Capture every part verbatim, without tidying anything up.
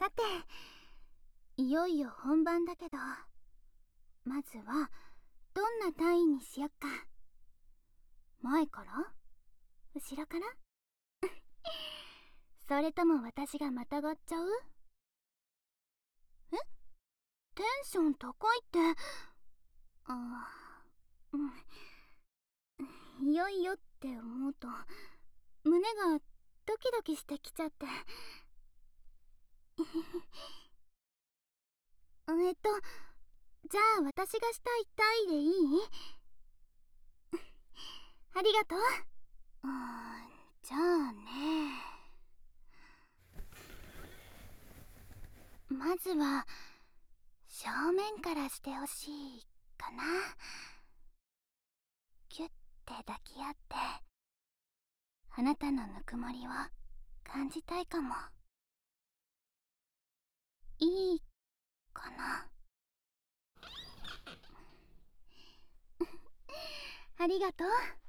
さて、いよいよ本番だけど、まずはどんな単位にしよっか。前から？後ろから？それとも私がまたがっちゃう？え？テンション高いって。あー、うん。いよいよって思うと胸がドキドキしてきちゃって。えっとじゃあ私がしたい単位でいい？ありがとう。うーん、じゃあね、まずは正面からしてほしいかな。キュッて抱き合ってあなたのぬくもりを感じたいかも。いいかな？ありがとう。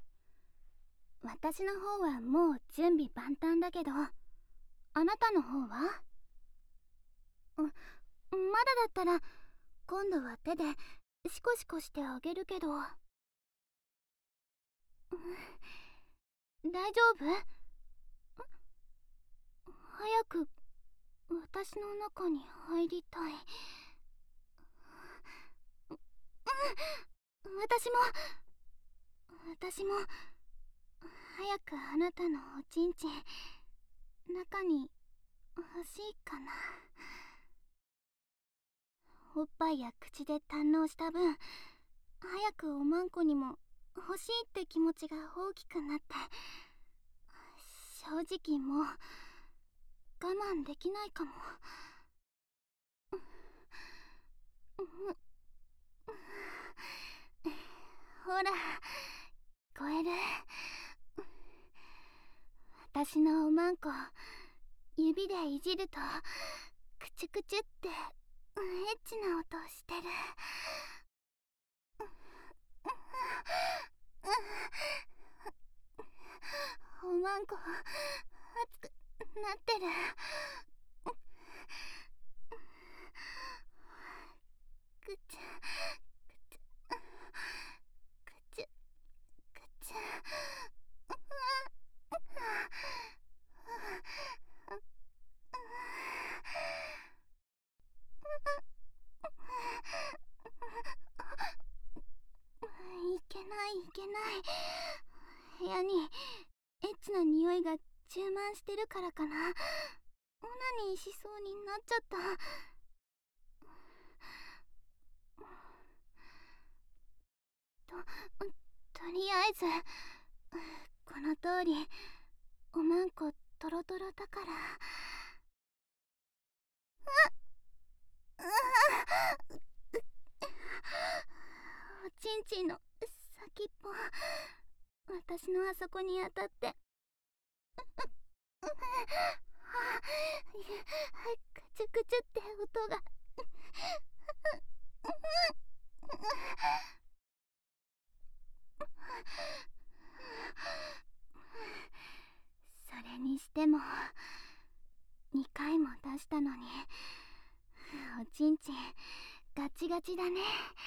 私の方はもう準備万端だけど、あなたの方は？まだだったら今度は手でシコシコしてあげるけど。大丈夫？早く私の中に入りたい。私も私も早くあなたのおちんちん中に欲しいかな。おっぱいや口で堪能した分、早くおまんこにも欲しいって気持ちが大きくなって、正直もう我慢できないかも。ほら、聞こえる？私のおまんこ指でいじるとクチュクチュってエッチな音してる。おまんこ熱くなってる。くちゅくちゅくちゅ。いけないいけない。部屋にエッチな匂いが充満してるからかな。オナニーしそうになっちゃった。と、とりあえずこの通りおまんこトロトロだから。おちんちんの先っぽ、私のあそこに当たって、クチュクチュって音が。それにしてもにかいも出したのにおちんちんガチガチだね。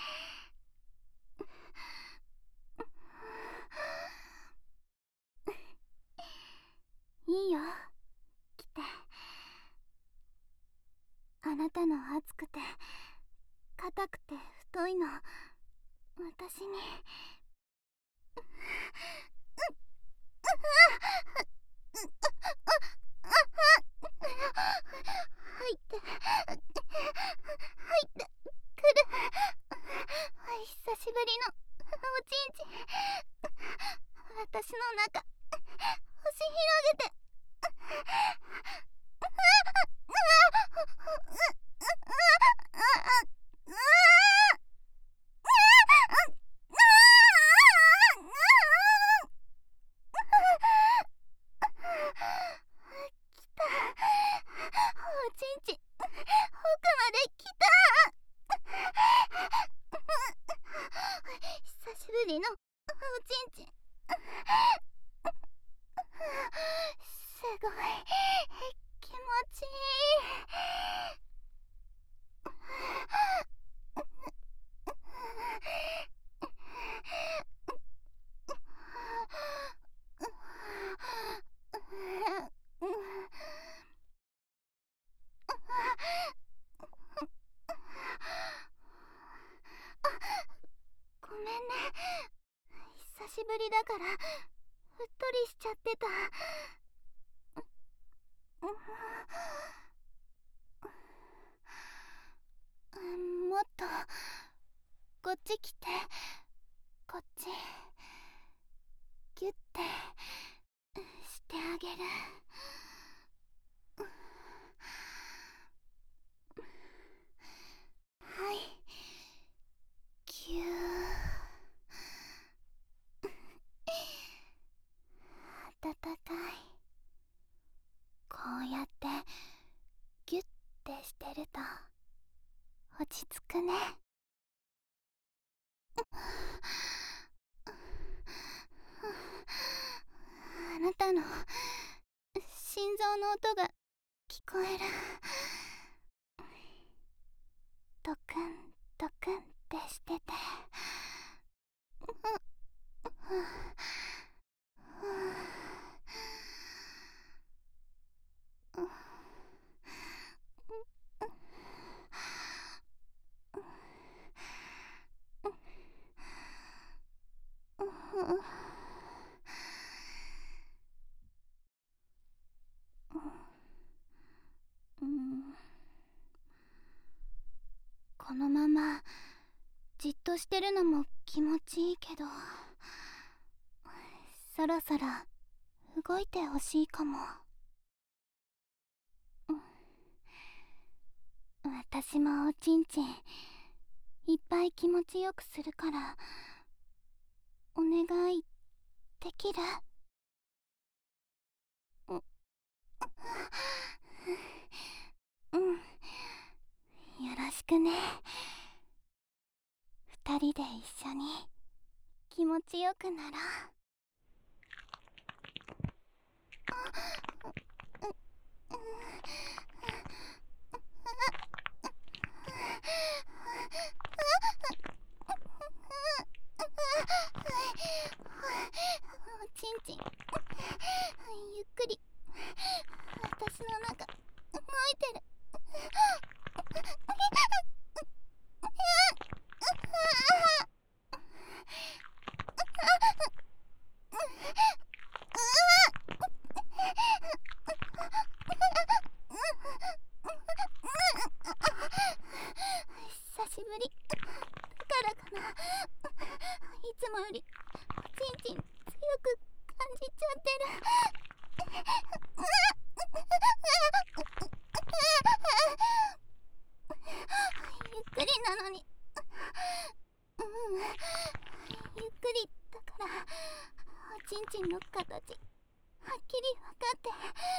いいよ、来て。あなたの熱くて硬くて太いの私に。入って入ってくる。久しぶりのおちんちん、私の中押し広げて。 ぶりだからうっとりしちゃってた。もっとこっち来て、こっちギュッてしてあげる。はい、ぎゅー。暖かい。こうやってギュッてしてると落ち着くね。あなたの心臓の音が聞こえる。ドクンドクンってしてて、このままじっとしてるのも気持ちいいけど、そろそろ動いてほしいかも。私もおちんちんいっぱい気持ちよくするからお願いできる？ううん、よろしくね。二人で一緒に気持ちよくなろう。おちんちんゆっくり私の中動いてる。久しぶりだからかな、いつもよりちんちん強く感じちゃってる。ゆっくりなのに、うん、ゆっくりだからおちんちんの形はっきり分かって。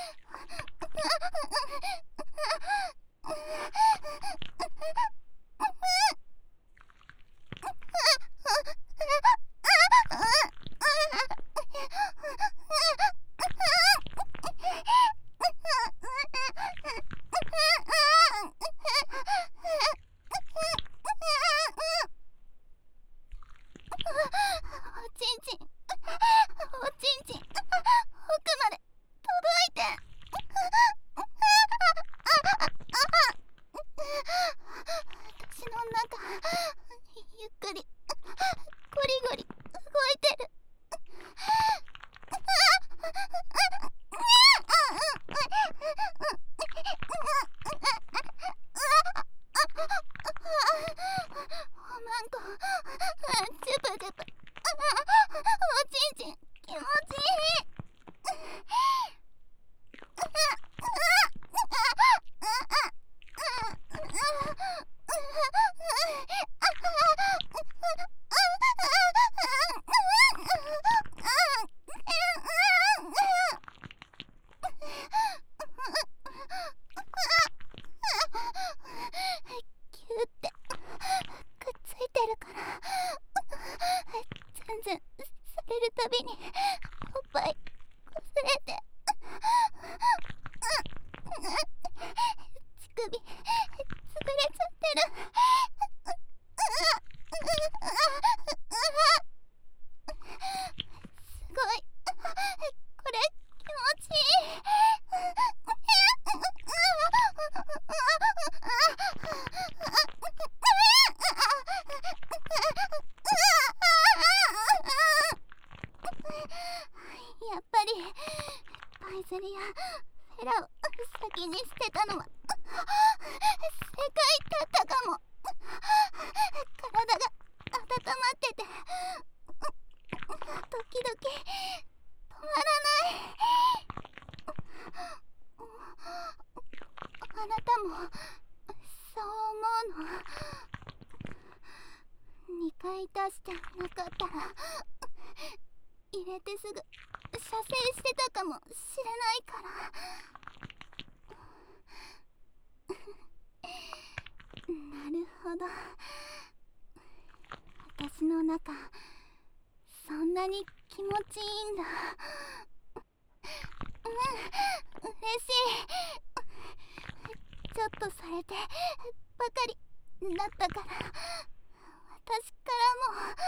おちんちん、おちんちん、奥まで届いて。私の中、ゆっくり、ゴリゴリ動いてる。おまんこ、ジュブジュブ。おちんちん気持ちいい。キューってくっついてるから全然されるたびにおっぱいこすれて、乳首潰れちゃってる。すごい、これ気持ちいい。 にしてたのは世界だったかも。体が温まってて時々止まらない。あなたもそう思うの？にかい出してなかったら入れてすぐ射精してたかもしれないから。なるほど、私の中そんなに気持ちいいんだ。うん、嬉しい。ちょっとされてばかりだったから、私からも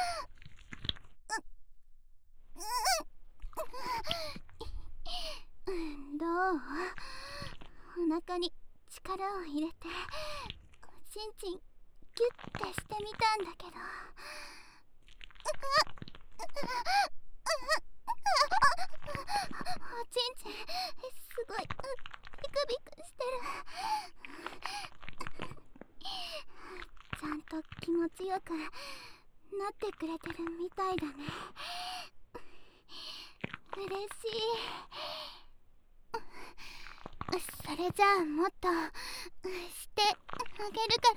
う、うん、どう？お腹に力を入れてちんちんギュッてしてみたんだけど、おちんちんすごいビクビクしてる。ちゃんと気持ちよくなってくれてるみたいだね。嬉しい。それじゃあもっとしてあげるから。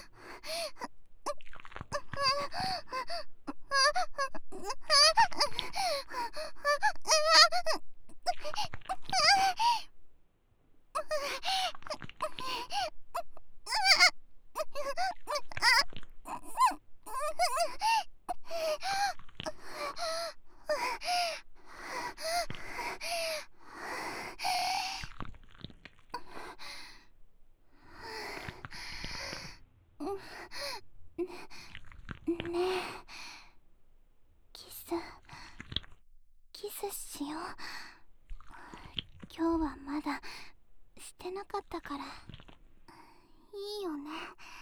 ねえ、キスキスしよう。今日はまだしてなかったからいいよね。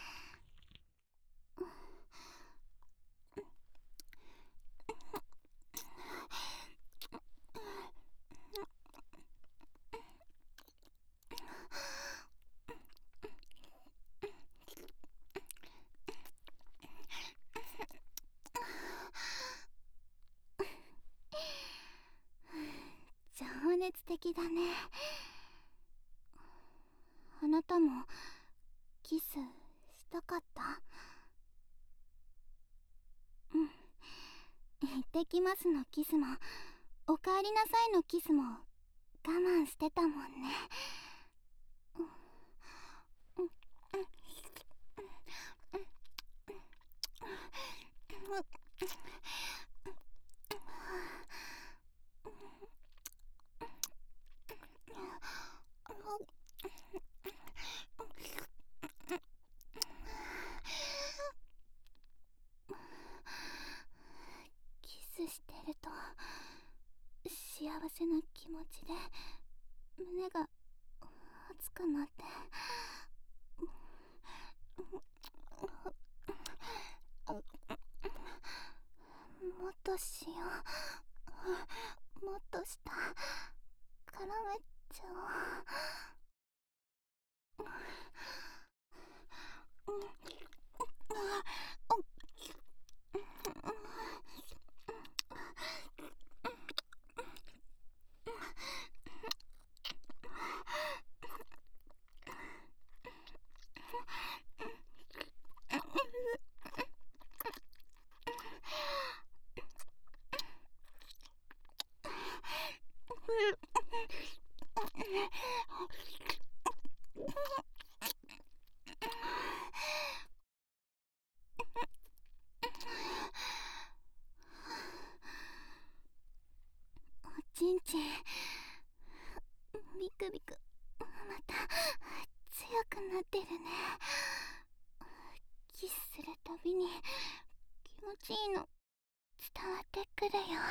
情熱的だね。あなたもキスしたかった？うん。行ってきますのキスもおかえりなさいのキスも我慢してたもんね。キスしてると幸せな気持ちで胸が熱くなって、もっとしよう。もっとした絡めちゃおう。おちんちんビクビクまた強くなってるね。キスするたびに気持ちいいの伝わってくるよ。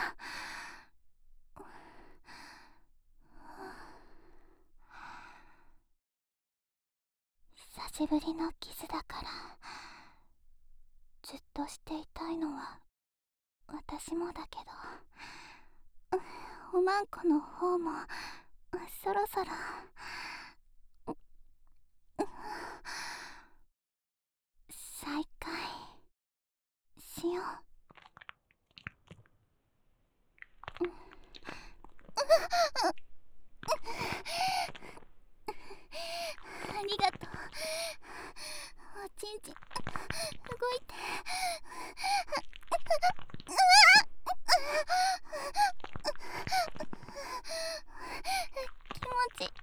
久しぶりのキスだからずっとしていたいのは私もだけど、おまんこの方もそろそろりがとう。おちんちん動いて。気持ちいいよ。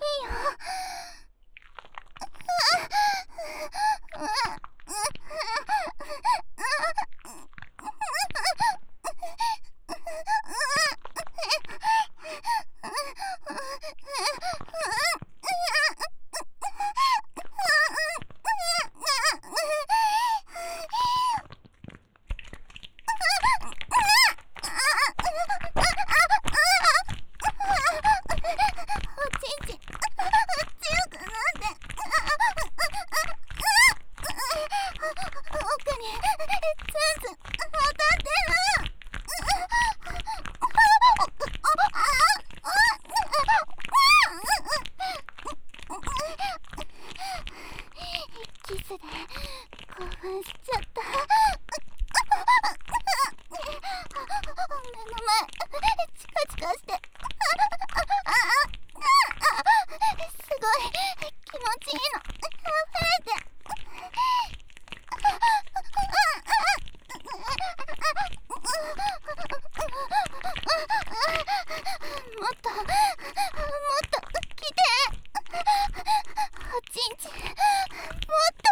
キスで興奮しちゃった。目の前チカチカして、すごい気持ちいいの溢れて。もっともっと来て。おちんちんもっと。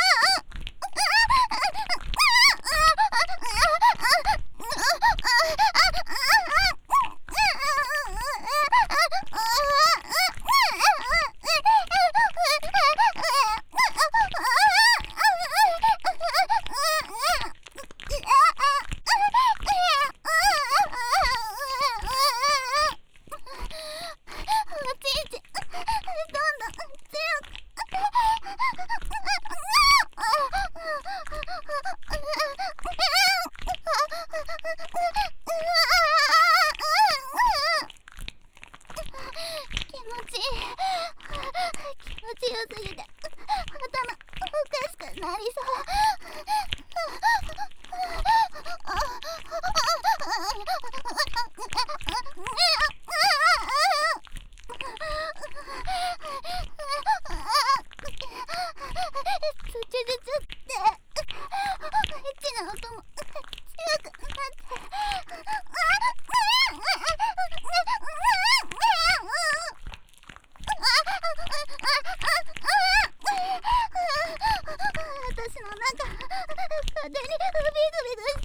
強すぎて頭おかしくなりそう。つちゅつちゅってエッチな音も強くなって。私の中勝手にグビグビグして、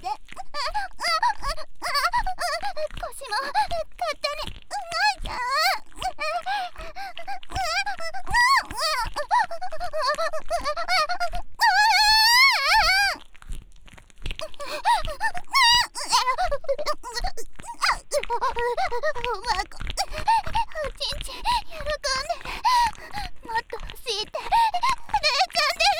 腰も勝手に動いちゃう。おまこ、おちんちん喜んでる。もっと欲しいって震えちゃんでる。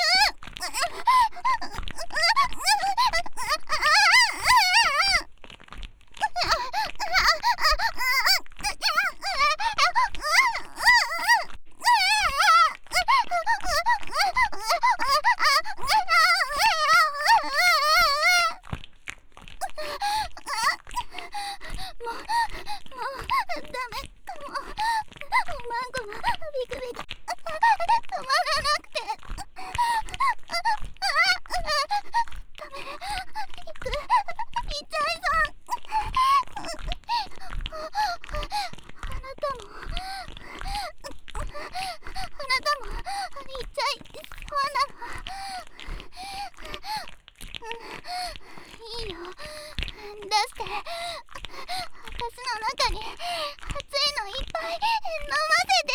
もう、もうダメかも。おまんこのビクビク止まらなくて。ダメ、いく、痛いぞ。あなたもあなたも痛いそうなの。いいよ、出して。私の中に熱いのいっぱい飲ませて。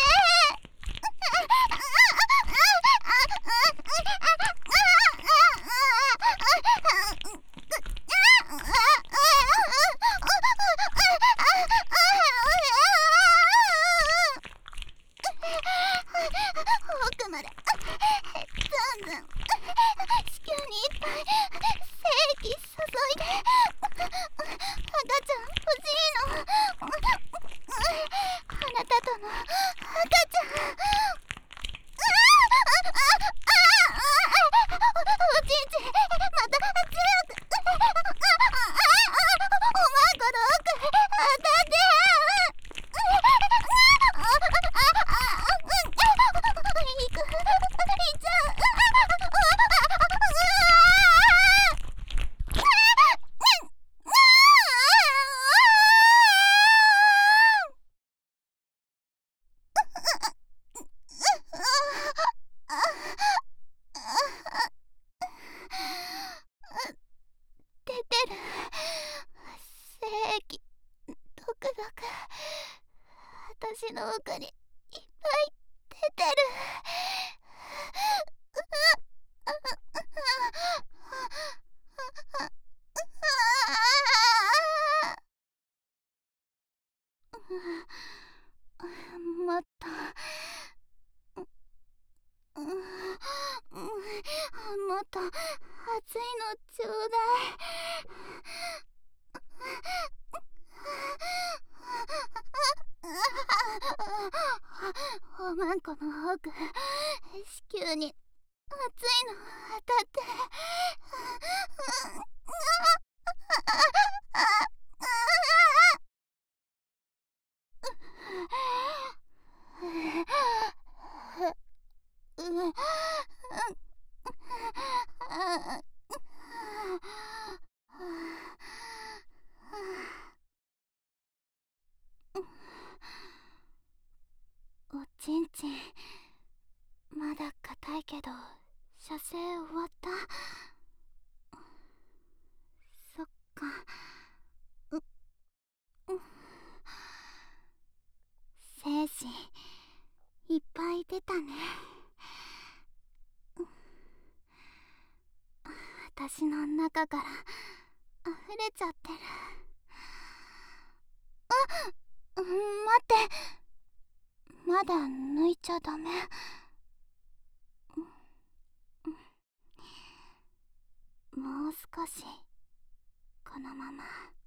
奥までずんずん子宮にいっぱい精液注いで。赤ちゃん欲しいの。あなたとの赤ちゃん。おちんちんまた強く。おまんこの奥当たって。いく。 の奥にいっぱい出てる。もっともっと熱いのちょうだい。おまんこの奥、子宮に熱いの当たって。おちんちんまだ硬いけど射精終わった。そっか。うう精子いっぱい出たね。私の中から溢れちゃってる。あ、待って、まだ抜いちゃダメ。もう少しこのまま。